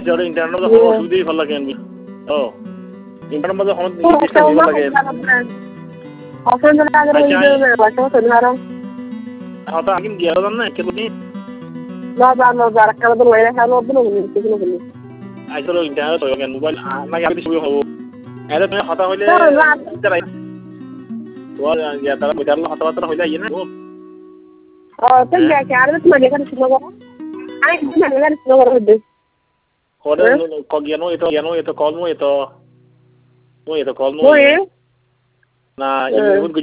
তেতিয়াহ'লে ইণ্টাৰনেটত সময় অসুবিধাই ভাল লাগে আমি ইণ্টাৰনেট মাজত সময় নিৰ্দিষ্ট দিব লাগে হতা আকিম গিয়া জান না কেবনি no akala do wala halo do no ni আইসলো ইন্টারনেট হয়ে গেল মোবাইল নাকি আমি শুরু হবো এর তুমি হতা হইলে তোমার ইয়া তারা মিটারলো হতা হইলে ইয়ে না তো ইয়া কি আর তো মানে করে শুনো আই মানে করে শুনো করে ওরে কগিয়ানো এতো কল মো এতো না